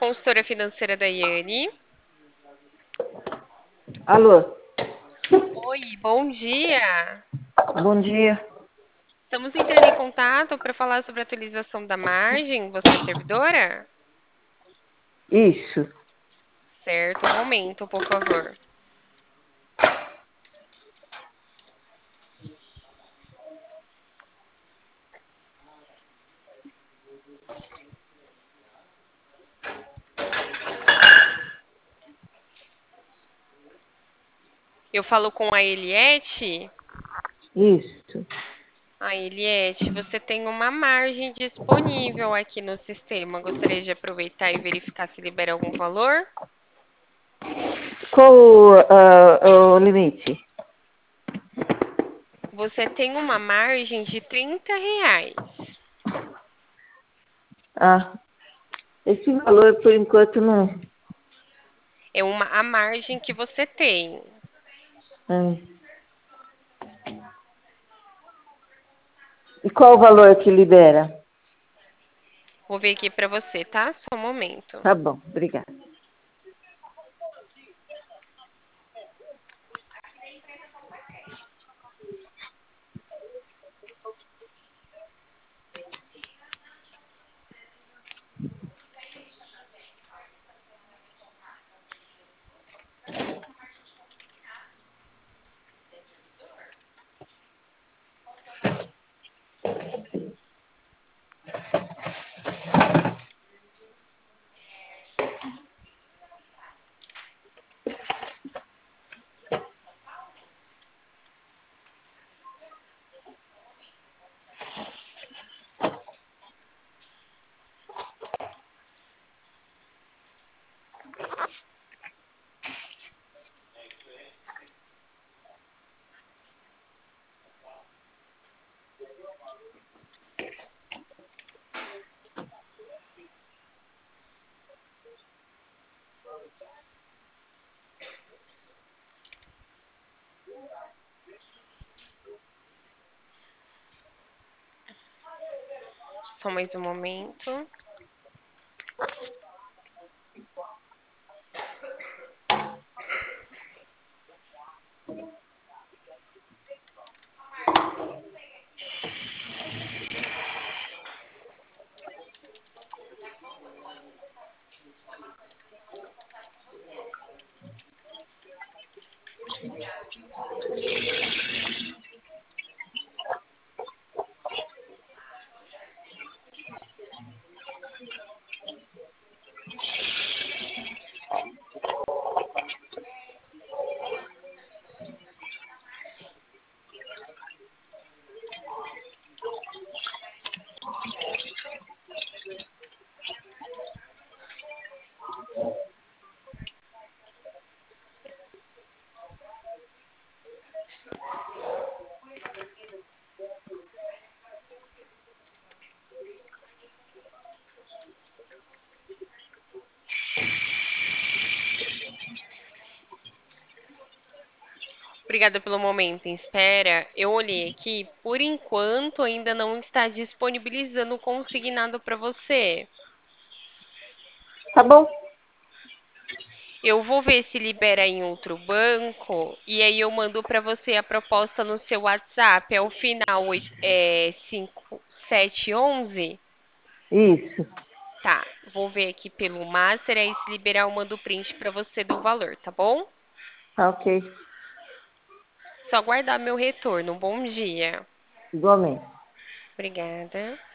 consultora financeira da Iane. Alô, Oi, bom dia. bom dia. Estamos entrando em contato para falar sobre a atualização da margem. Você é servidora? Isso, Certo, um momento, por favor. Eu falo com a Eliette. isso. A Eliette, você tem uma margem disponível aqui no sistema. Gostaria de aproveitar e verificar se libera algum valor? Qual o limite? Você tem uma margem de R$ 30. Ah, esse valor por enquanto não. É a margem que você tem. hum. E qual o valor que libera? Vou ver aqui para você, tá? Só um momento. Tá bom, obrigada. Só mais um momento. Obrigada pelo momento em espera. Eu olhei aqui, por enquanto ainda não está disponibilizando o consignado para você. Tá bom, Eu vou ver se libera em outro banco e aí eu mando para você a proposta no seu WhatsApp. É o final 5711. isso. Tá, vou ver aqui pelo Master, aí se liberar eu mando o print para você do valor, tá bom? Tá ok, Só aguardar meu retorno. Bom dia. igualmente. Obrigada.